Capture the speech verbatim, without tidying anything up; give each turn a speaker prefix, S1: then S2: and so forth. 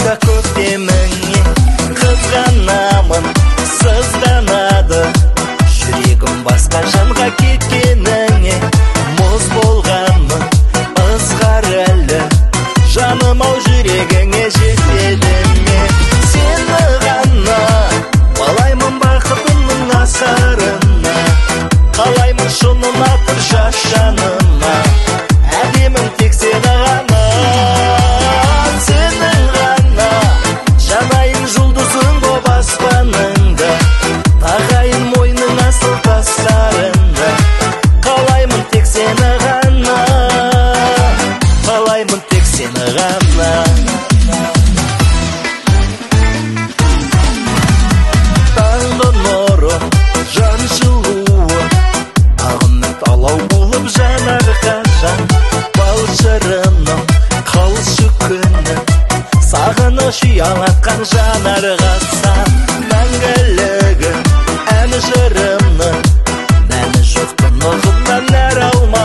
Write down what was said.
S1: да көктеміңе қызғанамын, сызданады жүрегім басқа жанға кеткеніңе. Мұз болғанмын ызғар әлі, жаным ау жүрегіңе жетеді ме? Сені ғана қалаймын бақытымның асарына, қалаймын шынын атыр жас жаныма, әдемің тек сені ғана. Сенің ғана жанайын жұлдызың боп аспаныңда, тағайын мойның асыл тастарында, қалаймын тек сені ғана, қалаймын тек сені ғана. Таңғы нұры, жан жылуы, ағынып алау болып жанар қашан. Бал шырыным, қалшы күні, сағыныш ұялатқан жанарға сан. Мәңгілігі ән жырымның мәні жоқтың ұғымнан нәр алма.